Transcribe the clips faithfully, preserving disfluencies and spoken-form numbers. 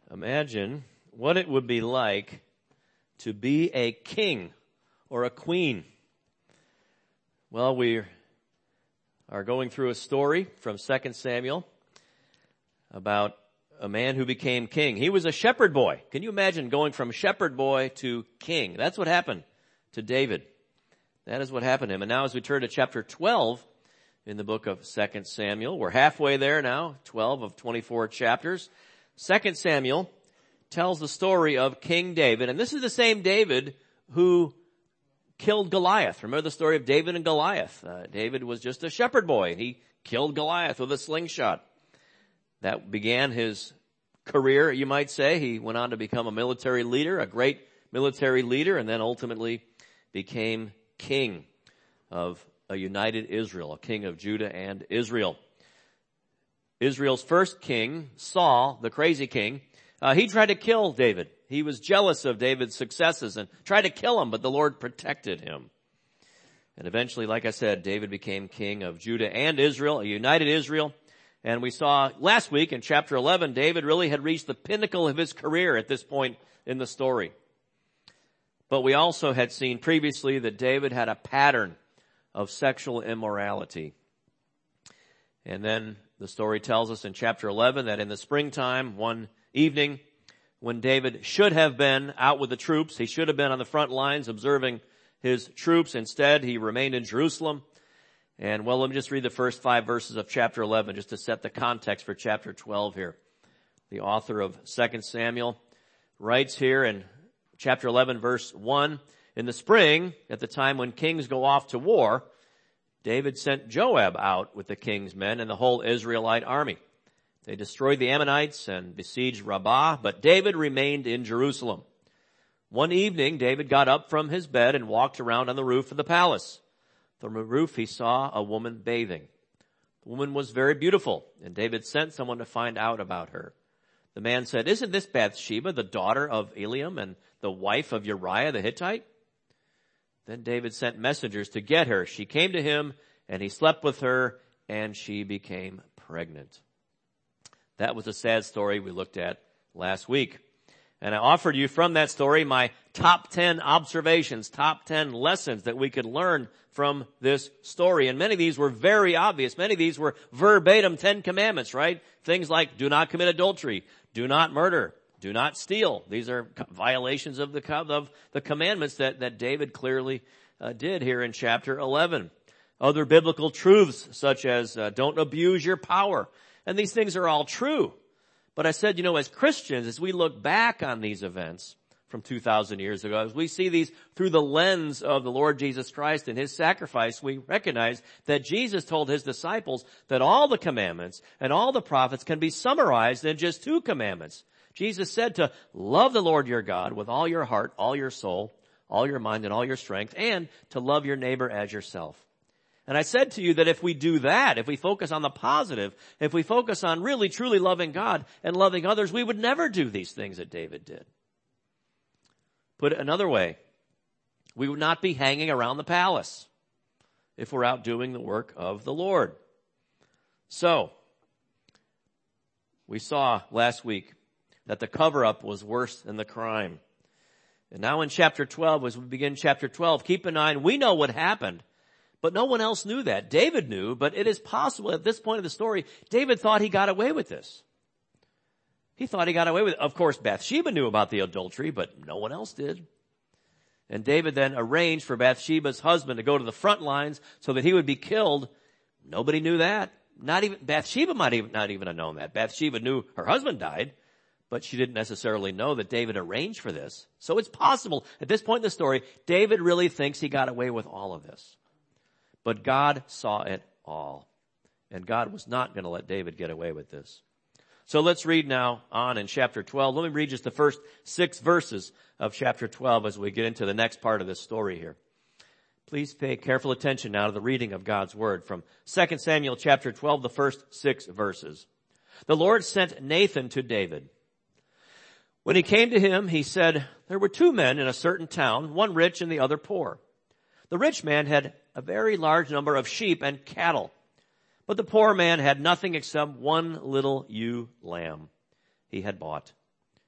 Imagine what it would be like to be a king or a queen. Well, we are going through a story from Second Samuel about a man who became king. He was a shepherd boy. Can you imagine going from shepherd boy to king? That's what happened to David. That is what happened to him. And now as we turn to chapter twelve in the book of Second Samuel, we're halfway there now, twelve of twenty-four chapters. Second Samuel tells the story of King David, and this is the same David who killed Goliath. Remember the story of David and Goliath? Uh, David was just a shepherd boy, and he killed Goliath with a slingshot. That began his career, you might say. He went on to become a military leader, a great military leader, and then ultimately became king of a united Israel, a king of Judah and Israel. Israel's first king, Saul, the crazy king, uh, he tried to kill David. He was jealous of David's successes and tried to kill him, but the Lord protected him. And eventually, like I said, David became king of Judah and Israel, a united Israel. And we saw last week in chapter eleven, David really had reached the pinnacle of his career at this point in the story. But we also had seen previously that David had a pattern of sexual immorality. And then the story tells us in chapter eleven that in the springtime, one evening, when David should have been out with the troops, he should have been on the front lines observing his troops. Instead, he remained in Jerusalem. And well, let me just read the first five verses of chapter eleven just to set the context for chapter twelve here. The author of Second Samuel writes here in chapter eleven, verse one, in the spring, at the time when kings go off to war, David sent Joab out with the king's men and the whole Israelite army. They destroyed the Ammonites and besieged Rabbah, but David remained in Jerusalem. One evening, David got up from his bed and walked around on the roof of the palace. From the roof, he saw a woman bathing. The woman was very beautiful, and David sent someone to find out about her. The man said, "Isn't this Bathsheba, the daughter of Eliam and the wife of Uriah the Hittite?" Then David sent messengers to get her. She came to him, and he slept with her, and she became pregnant. That was a sad story we looked at last week. And I offered you from that story my top ten observations, top ten lessons that we could learn from this story. And many of these were very obvious. Many of these were verbatim Ten Commandments, right? Things like do not commit adultery, do not murder, do not steal. These are violations of the of the commandments that, that David clearly uh, did here in chapter eleven. Other biblical truths such as uh, don't abuse your power. And these things are all true. But I said, you know, as Christians, as we look back on these events from two thousand years ago, as we see these through the lens of the Lord Jesus Christ and his sacrifice, we recognize that Jesus told his disciples that all the commandments and all the prophets can be summarized in just two commandments. Jesus said to love the Lord your God with all your heart, all your soul, all your mind, and all your strength, and to love your neighbor as yourself. And I said to you that if we do that, if we focus on the positive, if we focus on really truly loving God and loving others, we would never do these things that David did. Put it another way, we would not be hanging around the palace if we're out doing the work of the Lord. So, we saw last week that the cover-up was worse than the crime. And now in chapter twelve, as we begin chapter twelve, keep in mind, we know what happened. But no one else knew that. David knew, but it is possible at this point of the story, David thought he got away with this. He thought he got away with it. Of course, Bathsheba knew about the adultery, but no one else did. And David then arranged for Bathsheba's husband to go to the front lines so that he would be killed. Nobody knew that. Not even, Bathsheba might even, not even have known that. Bathsheba knew her husband died, but she didn't necessarily know that David arranged for this. So it's possible, at this point in the story, David really thinks he got away with all of this. But God saw it all. And God was not going to let David get away with this. So let's read now on in chapter twelve. Let me read just the first six verses of chapter twelve as we get into the next part of this story here. Please pay careful attention now to the reading of God's word from Second Samuel chapter twelve, the first six verses. The Lord sent Nathan to David. When he came to him, he said, there were two men in a certain town, one rich and the other poor. The rich man had a very large number of sheep and cattle, but the poor man had nothing except one little ewe lamb he had bought.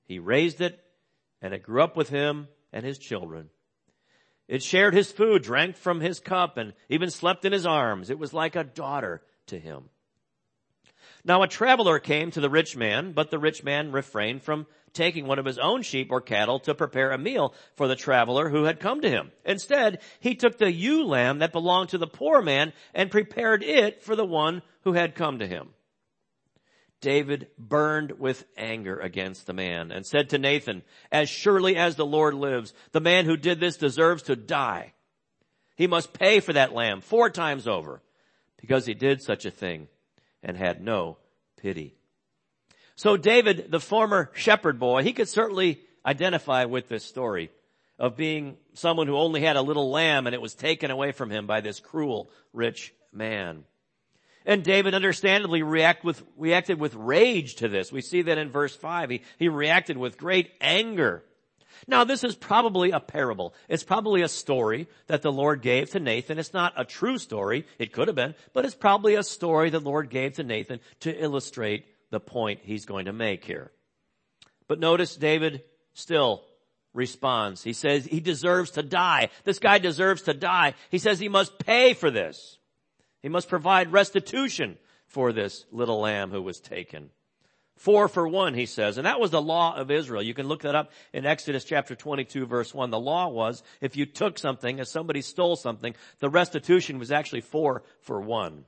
He raised it, and it grew up with him and his children. It shared his food, drank from his cup, and even slept in his arms. It was like a daughter to him. Now a traveler came to the rich man, but the rich man refrained from taking one of his own sheep or cattle to prepare a meal for the traveler who had come to him. Instead, he took the ewe lamb that belonged to the poor man and prepared it for the one who had come to him. David burned with anger against the man and said to Nathan, "As surely as the Lord lives, the man who did this deserves to die. He must pay for that lamb four times over, because he did such a thing and had no pity." So David, the former shepherd boy, he could certainly identify with this story of being someone who only had a little lamb and it was taken away from him by this cruel rich man. And David understandably react with, reacted with rage to this. We see that in verse five. He, he reacted with great anger. Now this is probably a parable. It's probably a story that the Lord gave to Nathan. It's not a true story. It could have been, but it's probably a story the Lord gave to Nathan to illustrate the point he's going to make here. But notice David still responds. He says he deserves to die. This guy deserves to die. He says he must pay for this. He must provide restitution for this little lamb who was taken. Four for one, he says. And that was the law of Israel. You can look that up in Exodus chapter twenty-two, verse one. The law was, if you took something, if somebody stole something, the restitution was actually four for one.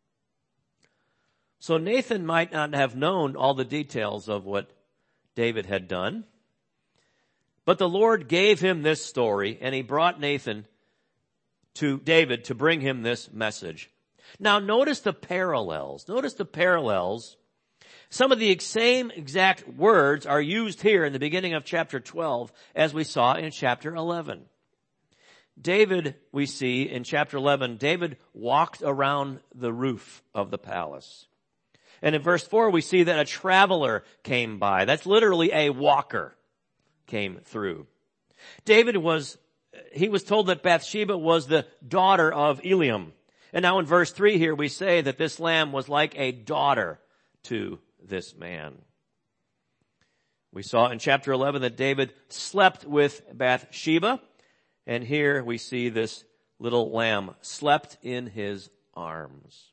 So Nathan might not have known all the details of what David had done. But the Lord gave him this story, and he brought Nathan to David to bring him this message. Now notice the parallels. Notice the parallels. Some of the same exact words are used here in the beginning of chapter twelve as we saw in chapter eleven. David, we see in chapter eleven, David walked around the roof of the palace. And in verse four, we see that a traveler came by. That's literally a walker came through. David was, he was told that Bathsheba was the daughter of Eliam. And now in verse three here, we say that this lamb was like a daughter to this man. We saw in chapter eleven that David slept with Bathsheba. And here we see this little lamb slept in his arms.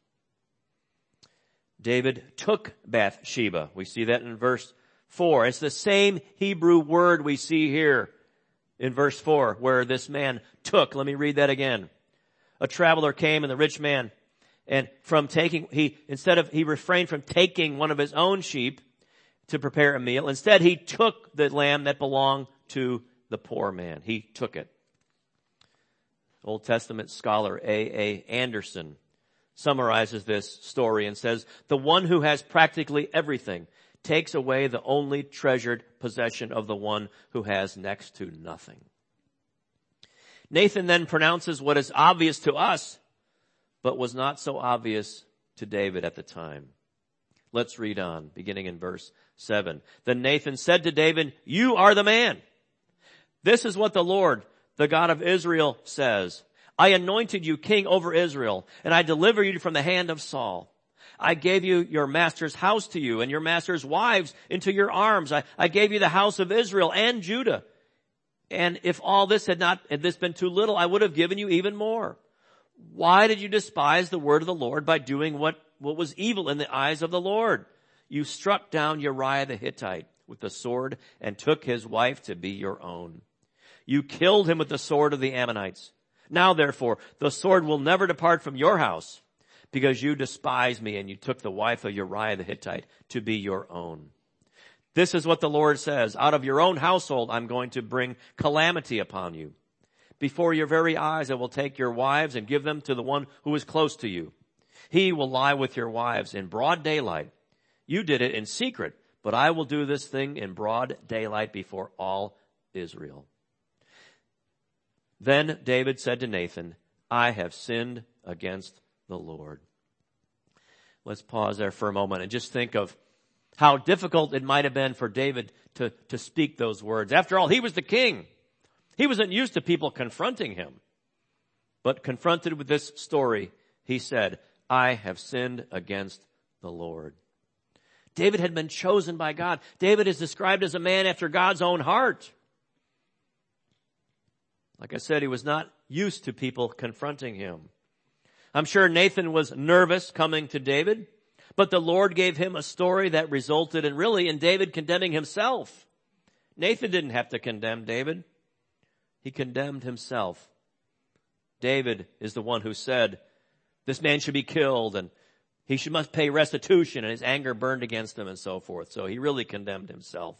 David took Bathsheba. We see that in verse four. It's the same Hebrew word we see here in verse four, where this man took. Let me read that again. A traveler came, and the rich man, and from taking, he, instead of, he refrained from taking one of his own sheep to prepare a meal. Instead, he took the lamb that belonged to the poor man. He took it. Old Testament scholar A A Anderson summarizes this story and says, the one who has practically everything takes away the only treasured possession of the one who has next to nothing. Nathan then pronounces what is obvious to us, but was not so obvious to David at the time. Let's read on, beginning in verse seven. Then Nathan said to David, "You are the man. This is what the Lord, the God of Israel, says. I anointed you king over Israel, and I delivered you from the hand of Saul. I gave you your master's house to you, and your master's wives into your arms. I, I gave you the house of Israel and Judah. And if all this had not, had this been too little, I would have given you even more. Why did you despise the word of the Lord by doing what, what was evil in the eyes of the Lord? You struck down Uriah the Hittite with the sword and took his wife to be your own. You killed him with the sword of the Ammonites. Now therefore, the sword will never depart from your house, because you despised me and you took the wife of Uriah the Hittite to be your own. This is what the Lord says. Out of your own household I'm going to bring calamity upon you. Before your very eyes I will take your wives and give them to the one who is close to you. He will lie with your wives in broad daylight. You did it in secret, but I will do this thing in broad daylight before all Israel." Then David said to Nathan, "I have sinned against the Lord." Let's pause there for a moment and just think of how difficult it might have been for David to, to speak those words. After all, he was the king. He wasn't used to people confronting him. But confronted with this story, he said, "I have sinned against the Lord." David had been chosen by God. David is described as a man after God's own heart. Like I said, he was not used to people confronting him. I'm sure Nathan was nervous coming to David, but the Lord gave him a story that resulted in really in David condemning himself. Nathan didn't have to condemn David. He condemned himself. David is the one who said, this man should be killed and he should must pay restitution, and his anger burned against him and so forth. So he really condemned himself.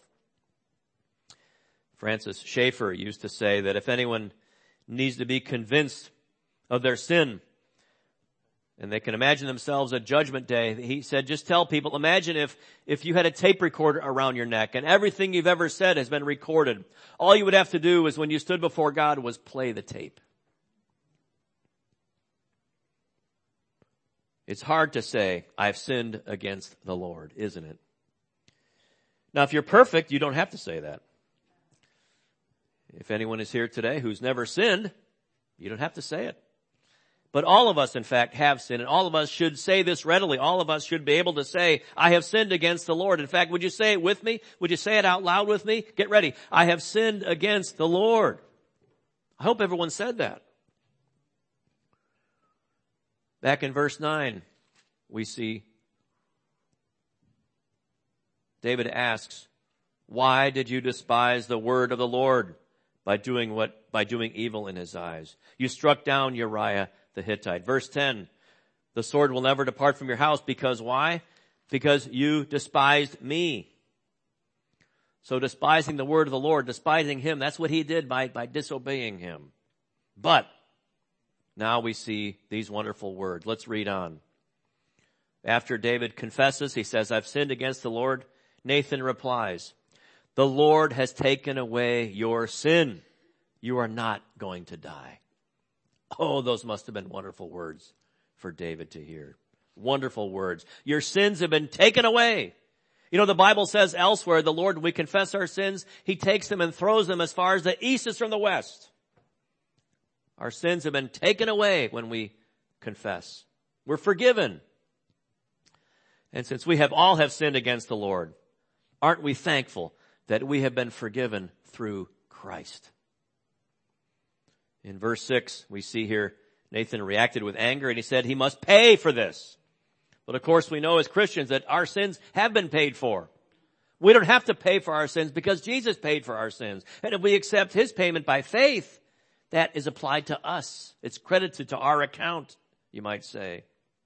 Francis Schaeffer used to say that if anyone needs to be convinced of their sin and they can imagine themselves at Judgment Day, he said, just tell people, imagine if, if you had a tape recorder around your neck and everything you've ever said has been recorded. All you would have to do is when you stood before God was play the tape. It's hard to say, I've sinned against the Lord, isn't it? Now, if you're perfect, you don't have to say that. If anyone is here today who's never sinned, you don't have to say it. But all of us, in fact, have sinned, and all of us should say this readily. All of us should be able to say, I have sinned against the Lord. In fact, would you say it with me? Would you say it out loud with me? Get ready. I have sinned against the Lord. I hope everyone said that. Back in verse nine, we see David asks, why did you despise the word of the Lord by doing what, by doing evil in his eyes? You struck down Uriah the Hittite. Verse ten, the sword will never depart from your house because why? Because you despised me. So despising the word of the Lord, despising him, that's what he did by, by disobeying him. But now we see these wonderful words. Let's read on. After David confesses, he says, I've sinned against the Lord. Nathan replies, the Lord has taken away your sin. You are not going to die. Oh, those must have been wonderful words for David to hear. Wonderful words. Your sins have been taken away. You know, the Bible says elsewhere, the Lord, when we confess our sins, he takes them and throws them as far as the east is from the west. Our sins have been taken away when we confess. We're forgiven. And since we have all have sinned against the Lord, aren't we thankful that we have been forgiven through Christ? In verse six, we see here Nathan reacted with anger and he said he must pay for this. But of course we know as Christians that our sins have been paid for. We don't have to pay for our sins because Jesus paid for our sins. And if we accept his payment by faith, that is applied to us. It's credited to our account, you might say.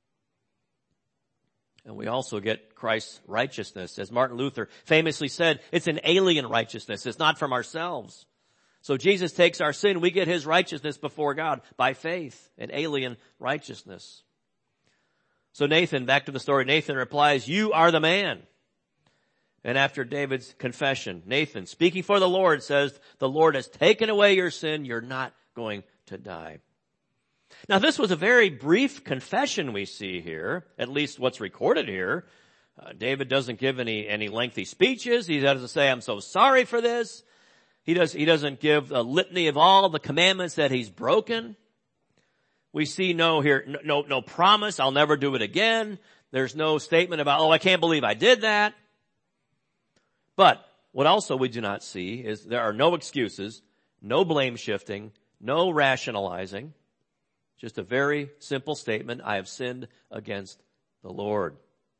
And we also get Christ's righteousness. As Martin Luther famously said, it's an alien righteousness. It's not from ourselves. So Jesus takes our sin. We get his righteousness before God by faith, an alien righteousness. So Nathan, back to the story, Nathan replies, you are the man. And after David's confession, Nathan, speaking for the Lord, says, the Lord has taken away your sin. You're not going to die. Now, this was a very brief confession we see here, at least what's recorded here. Uh, David doesn't give any, any lengthy speeches. He doesn't say, I'm so sorry for this. He does, he doesn't give a litany of all the commandments that he's broken. We see no here, no, no promise. I'll never do it again. There's no statement about, oh, I can't believe I did that. But what also we do not see is there are no excuses, no blame shifting, no rationalizing. Just a very simple statement. I have sinned against the Lord.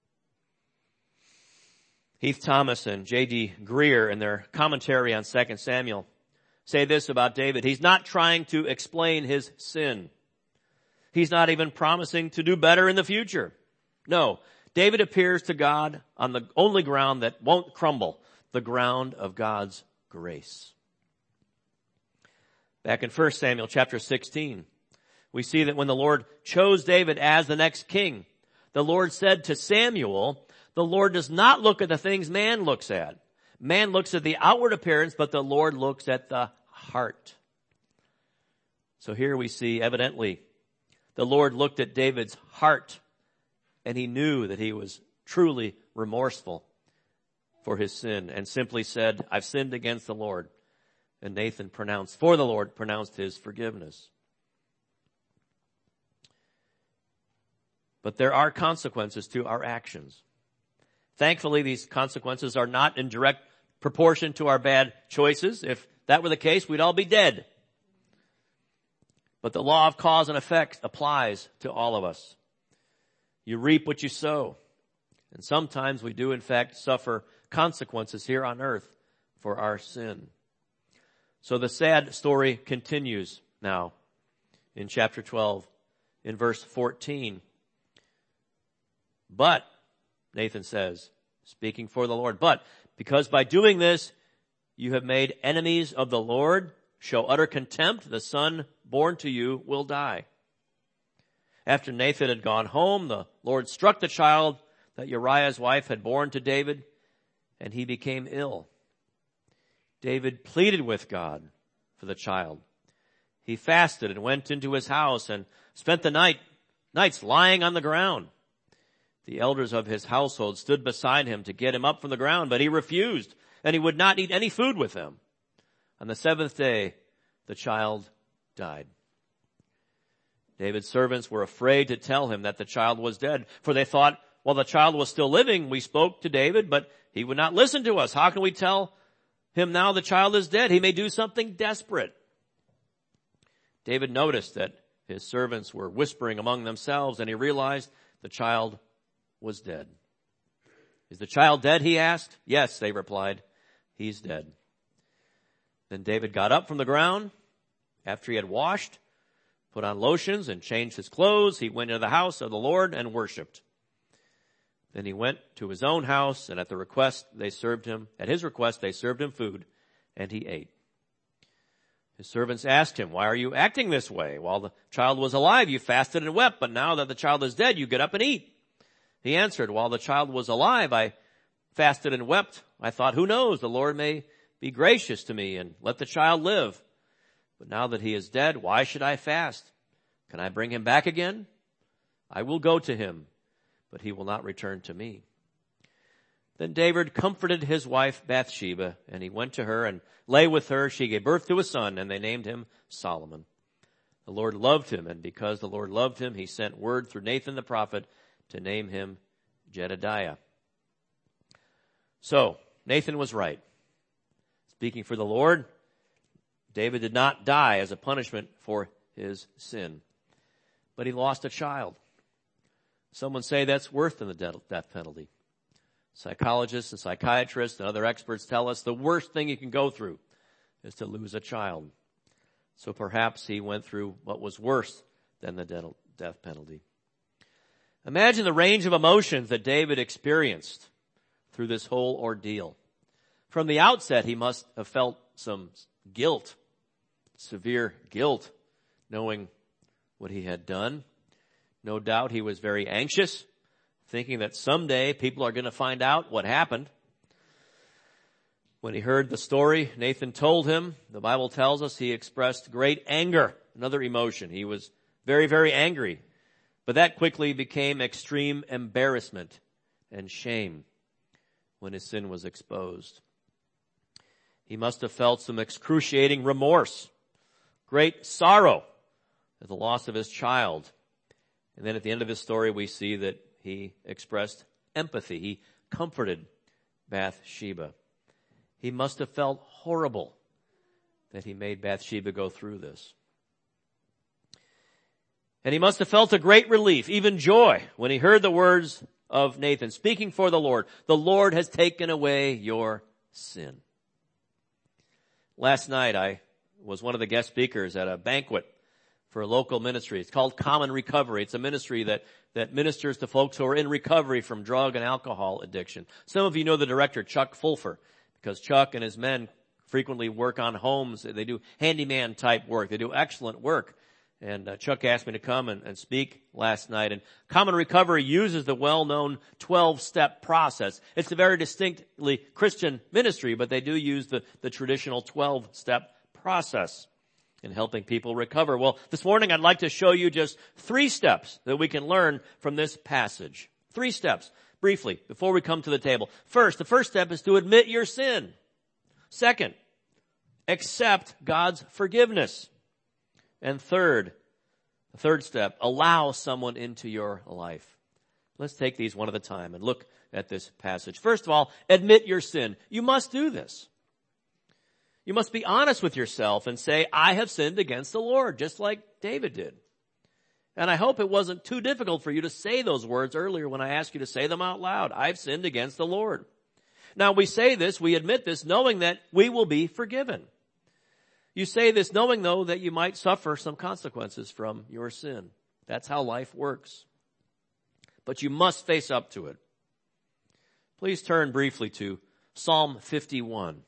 Heath Thomas and J D Greer in their commentary on Second Samuel say this about David. He's not trying to explain his sin. He's not even promising to do better in the future. No, David appears to God on the only ground that won't crumble, the ground of God's grace. Back in First Samuel chapter sixteen, we see that when the Lord chose David as the next king, the Lord said to Samuel, the Lord does not look at the things man looks at. Man looks at the outward appearance, but the Lord looks at the heart. So here we see evidently the Lord looked at David's heart and he knew that he was truly remorseful for his sin and simply said, I've sinned against the Lord. And Nathan pronounced, for the Lord pronounced his forgiveness. But there are consequences to our actions. Thankfully, these consequences are not in direct proportion to our bad choices. If that were the case, we'd all be dead. But the law of cause and effect applies to all of us. You reap what you sow. And sometimes we do, in fact, suffer consequences here on earth for our sin. So the sad story continues now in chapter twelve, in verse fourteen. But, Nathan says, speaking for the Lord, but because by doing this you have made enemies of the Lord, show utter contempt, the son born to you will die. After Nathan had gone home, the Lord struck the child that Uriah's wife had borne to David, and he became ill. David pleaded with God for the child. He fasted and went into his house and spent the night, nights lying on the ground. The elders of his household stood beside him to get him up from the ground, but he refused, and he would not eat any food with them. On the seventh day, the child died. David's servants were afraid to tell him that the child was dead, for they thought, while the child was still living, we spoke to David, but he would not listen to us. How can we tell him now the child is dead? He may do something desperate. David noticed that his servants were whispering among themselves, and he realized the child was dead. Is the child dead? He asked. Yes, they replied. He's dead. Then David got up from the ground. After he had washed, put on lotions, and changed his clothes, he went into the house of the Lord and worshipped. Then he went to his own house, and at the request they served him, at his request they served him food, and he ate. His servants asked him, why are you acting this way? While the child was alive, you fasted and wept, but now that the child is dead, you get up and eat. He answered, while the child was alive, I fasted and wept. I thought, who knows, the Lord may be gracious to me and let the child live. But now that he is dead, why should I fast? Can I bring him back again? I will go to him, but he will not return to me. Then David comforted his wife Bathsheba, and he went to her and lay with her. She gave birth to a son, and they named him Solomon. The Lord loved him, and because the Lord loved him, he sent word through Nathan the prophet to name him Jedediah. So, Nathan was right. Speaking for the Lord, David did not die as a punishment for his sin, but he lost a child. Some would say that's worse than the death penalty. Psychologists and psychiatrists and other experts tell us the worst thing you can go through is to lose a child. So perhaps he went through what was worse than the death penalty. Imagine the range of emotions that David experienced through this whole ordeal. From the outset, he must have felt some guilt, severe guilt, knowing what he had done. No doubt he was very anxious, thinking that someday people are going to find out what happened. When he heard the story Nathan told him, the Bible tells us he expressed great anger, another emotion. He was very, very angry. But that quickly became extreme embarrassment and shame when his sin was exposed. He must have felt some excruciating remorse, great sorrow at the loss of his child. And then at the end of his story, we see that he expressed empathy. He comforted Bathsheba. He must have felt horrible that he made Bathsheba go through this. And he must have felt a great relief, even joy, when he heard the words of Nathan, speaking for the Lord. The Lord has taken away your sin. Last night, I was one of the guest speakers at a banquet for a local ministry. It's called Common Recovery. It's a ministry that, that ministers to folks who are in recovery from drug and alcohol addiction. Some of you know the director, Chuck Fulfer, because Chuck and his men frequently work on homes. They do handyman type work. They do excellent work. And uh, Chuck asked me to come and, and speak last night. And Common Recovery uses the well-known twelve-step process. It's a very distinctly Christian ministry, but they do use the, the traditional twelve-step process in helping people recover. Well, this morning I'd like to show you just three steps that we can learn from this passage. Three steps, briefly, before we come to the table. First, the first step is to admit your sin. Second, accept God's forgiveness. And third, the third step, allow someone into your life. Let's take these one at a time and look at this passage. First of all, admit your sin. You must do this. You must be honest with yourself and say, I have sinned against the Lord, just like David did. And I hope it wasn't too difficult for you to say those words earlier when I asked you to say them out loud. I've sinned against the Lord. Now we say this, we admit this, knowing that we will be forgiven. You say this knowing, though, that you might suffer some consequences from your sin. That's how life works. But you must face up to it. Please turn briefly to Psalm fifty-one.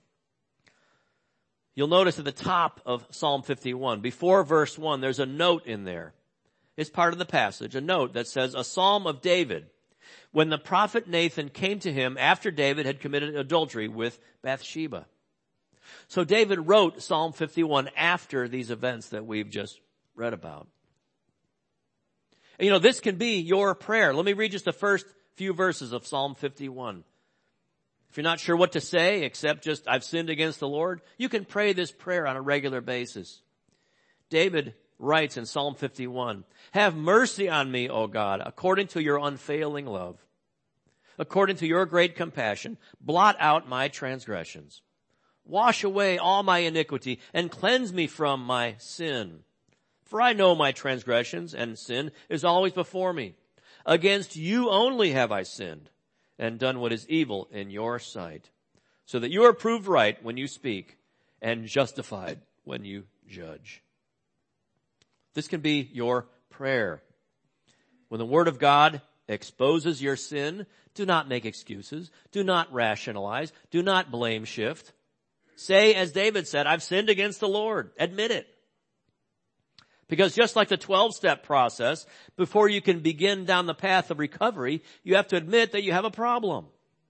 You'll notice at the top of Psalm fifty-one, before verse one, there's a note in there. It's part of the passage, a note that says, a psalm of David, when the prophet Nathan came to him after David had committed adultery with Bathsheba. So David wrote Psalm fifty-one after these events that we've just read about. And you know, this can be your prayer. Let me read just the first few verses of Psalm fifty-one. If you're not sure what to say, except just, I've sinned against the Lord, you can pray this prayer on a regular basis. David writes in Psalm fifty-one, have mercy on me, O God, according to your unfailing love. According to your great compassion, blot out my transgressions. Wash away all my iniquity and cleanse me from my sin. For I know my transgressions, and sin is always before me. Against you only have I sinned and done what is evil in your sight, so that you are proved right when you speak and justified when you judge. This can be your prayer. When the Word of God exposes your sin, do not make excuses. Do not rationalize. Do not blame shift. Say, as David said, I've sinned against the Lord. Admit it. Because just like the twelve-step process, before you can begin down the path of recovery, you have to admit that you have a problem.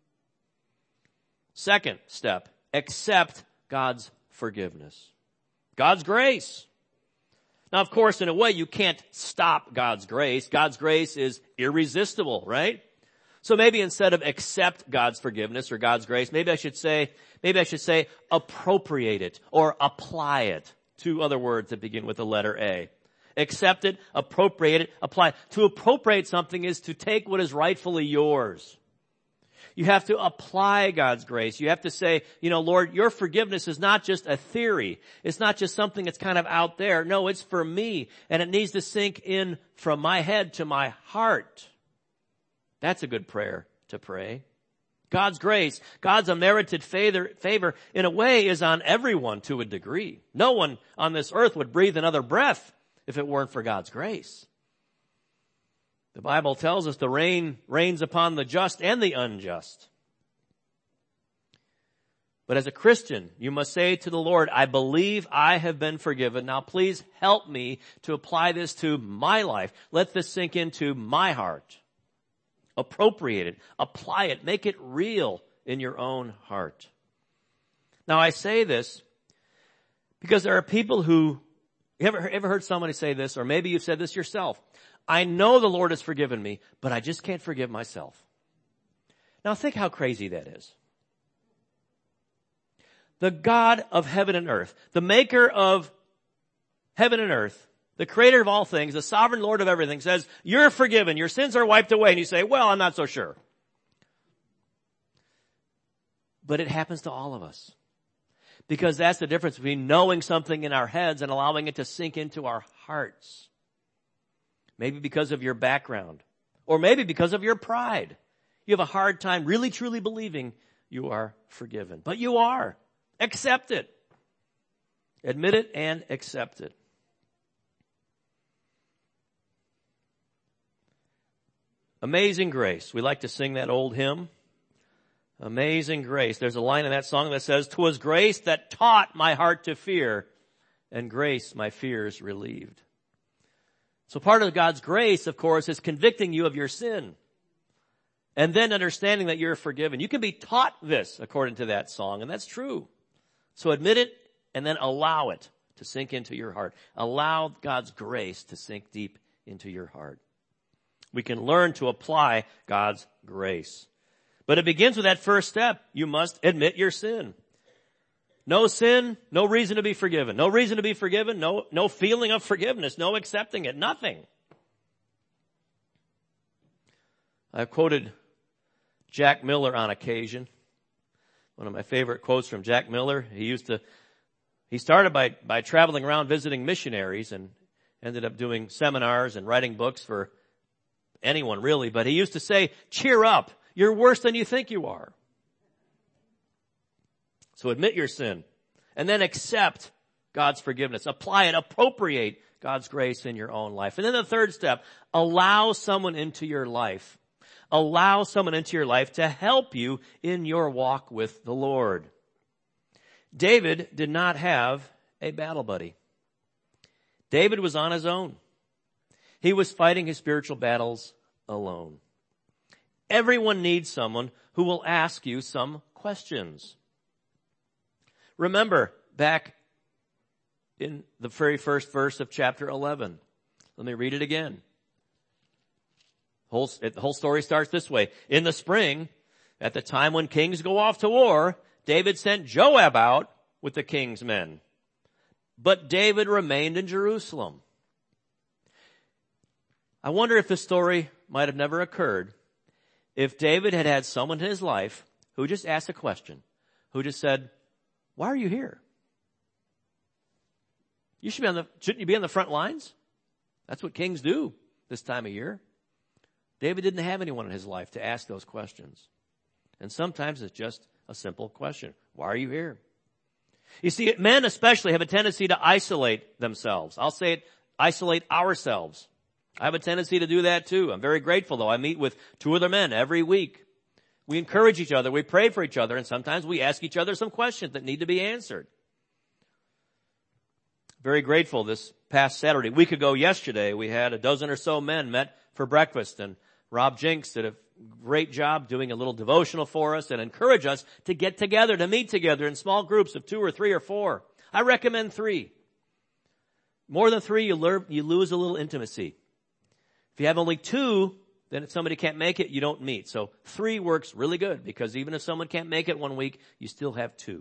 Second step, accept God's forgiveness. God's grace. Now, of course, in a way, you can't stop God's grace. God's grace is irresistible, right? So maybe instead of accept God's forgiveness or God's grace, maybe I should say, maybe I should say appropriate it or apply it. Two other words that begin with the letter A. Accept it, appropriate it, apply it. To appropriate something is to take what is rightfully yours. You have to apply God's grace. You have to say, you know, Lord, your forgiveness is not just a theory. It's not just something that's kind of out there. No, it's for me, and it needs to sink in from my head to my heart. That's a good prayer to pray. God's grace, God's unmerited favor, favor, in a way, is on everyone to a degree. No one on this earth would breathe another breath if it weren't for God's grace. The Bible tells us the rain rains upon the just and the unjust. But as a Christian, you must say to the Lord, I believe I have been forgiven. Now please help me to apply this to my life. Let this sink into my heart. Appropriate it, apply it, make it real in your own heart. Now I say this because there are people who, you ever, ever heard somebody say this, or maybe you've said this yourself, I know the Lord has forgiven me, but I just can't forgive myself. Now think how crazy that is. The God of heaven and earth, the maker of heaven and earth, the creator of all things, the sovereign Lord of everything, says, you're forgiven, your sins are wiped away. And you say, well, I'm not so sure. But it happens to all of us. Because that's the difference between knowing something in our heads and allowing it to sink into our hearts. Maybe because of your background. Or maybe because of your pride. You have a hard time really truly believing you are forgiven. But you are. Accept it. Admit it and accept it. Amazing Grace. We like to sing that old hymn. Amazing Grace. There's a line in that song that says, 'Twas grace that taught my heart to fear, and grace my fears relieved. So part of God's grace, of course, is convicting you of your sin. And then understanding that you're forgiven. You can be taught this according to that song, and that's true. So admit it and then allow it to sink into your heart. Allow God's grace to sink deep into your heart. We can learn to apply God's grace. But it begins with that first step. You must admit your sin. No sin, no reason to be forgiven. No reason to be forgiven, no, no feeling of forgiveness, no accepting it, nothing. I've quoted Jack Miller on occasion. One of my favorite quotes from Jack Miller. He used to, he started by, by traveling around visiting missionaries and ended up doing seminars and writing books for anyone really. But he used to say, cheer up. You're worse than you think you are. So admit your sin and then accept God's forgiveness. Apply it. Appropriate God's grace in your own life. And then the third step, allow someone into your life. Allow someone into your life to help you in your walk with the Lord. David did not have a battle buddy. David was on his own. He was fighting his spiritual battles alone. Everyone needs someone who will ask you some questions. Remember, back in the very first verse of chapter eleven. Let me read it again. Whole, the whole story starts this way. In the spring, at the time when kings go off to war, David sent Joab out with the king's men. But David remained in Jerusalem. I wonder if this story might have never occurred if David had had someone in his life who just asked a question, who just said, why are you here? You should be on the, shouldn't you be on the front lines? That's what kings do this time of year. David didn't have anyone in his life to ask those questions. And sometimes it's just a simple question. Why are you here? You see, men especially have a tendency to isolate themselves. I'll say it, isolate ourselves. I have a tendency to do that too. I'm very grateful though. I meet with two other men every week. We encourage each other. We pray for each other. And sometimes we ask each other some questions that need to be answered. Very grateful this past Saturday. A week ago yesterday, we had a dozen or so men met for breakfast, and Rob Jinks did a great job doing a little devotional for us and encourage us to get together, to meet together in small groups of two or three or four. I recommend three. More than three, you, learn, you lose a little intimacy. If you have only two, then if somebody can't make it, you don't meet. So three works really good because even if someone can't make it one week, you still have two.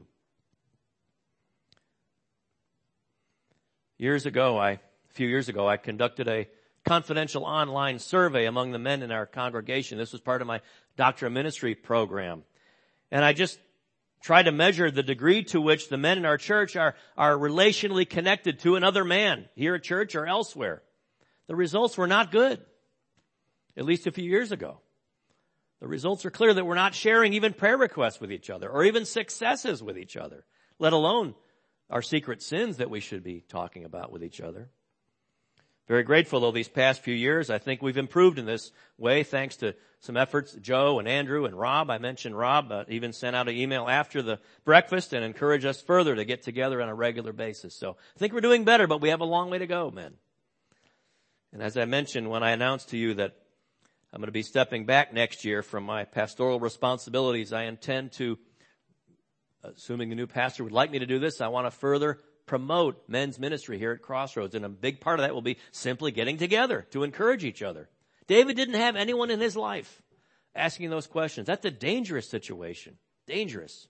Years ago, I, a few years ago, I conducted a confidential online survey among the men in our congregation. This was part of my Doctor of Ministry program. And I just tried to measure the degree to which the men in our church are, are relationally connected to another man here at church or elsewhere. The results were not good, at least a few years ago. The results are clear that we're not sharing even prayer requests with each other or even successes with each other, let alone our secret sins that we should be talking about with each other. Very grateful, though, these past few years. I think we've improved in this way thanks to some efforts. Joe and Andrew and Rob, I mentioned Rob, uh, even sent out an email after the breakfast and encouraged us further to get together on a regular basis. So I think we're doing better, but we have a long way to go, men. And as I mentioned when I announced to you that I'm going to be stepping back next year from my pastoral responsibilities, I intend to, assuming the new pastor would like me to do this, I want to further promote men's ministry here at Crossroads. And a big part of that will be simply getting together to encourage each other. David didn't have anyone in his life asking those questions. That's a dangerous situation. Dangerous.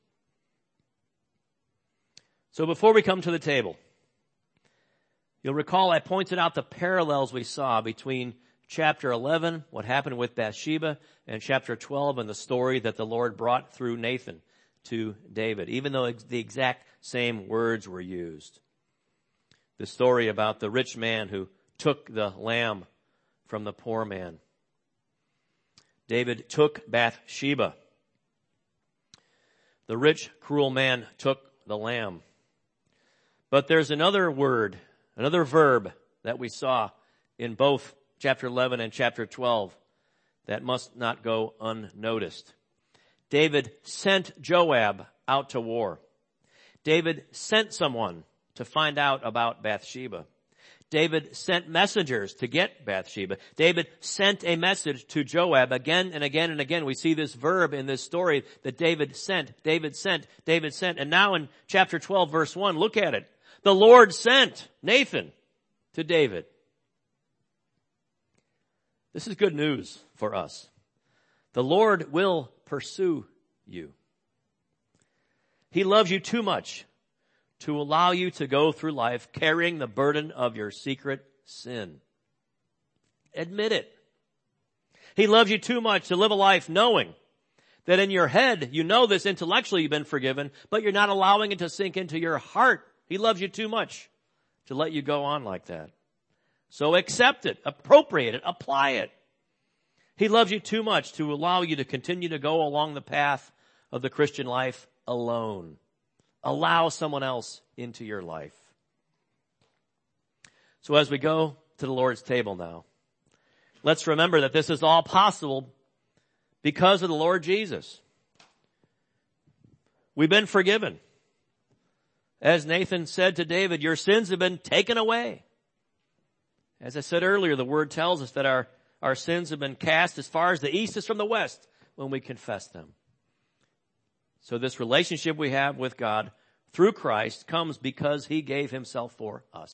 So before we come to the table, you'll recall I pointed out the parallels we saw between chapter eleven, what happened with Bathsheba, and chapter twelve and the story that the Lord brought through Nathan to David, even though the exact same words were used. The story about the rich man who took the lamb from the poor man. David took Bathsheba. The rich, cruel man took the lamb. But there's another word, another verb that we saw in both chapter eleven and chapter twelve that must not go unnoticed. David sent Joab out to war. David sent someone to find out about Bathsheba. David sent messengers to get Bathsheba. David sent a message to Joab again and again and again. We see this verb in this story that David sent, David sent, David sent. And now in chapter twelve, verse one, look at it. The Lord sent Nathan to David. This is good news for us. The Lord will pursue you. He loves you too much to allow you to go through life carrying the burden of your secret sin. Admit it. He loves you too much to live a life knowing That in your head, you know this intellectually you've been forgiven, but you're not allowing it to sink into your heart. He loves you too much to let you go on like that. So accept it, appropriate it, apply it. He loves you too much to allow you to continue to go along the path of the Christian life alone. Allow someone else into your life. So as we go to the Lord's table now, let's remember that this is all possible because of the Lord Jesus. We've been forgiven. As Nathan said to David, your sins have been taken away. As I said earlier, the word tells us that our, our sins have been cast as far as the east is from the west when we confess them. So this relationship we have with God through Christ comes because he gave himself for us.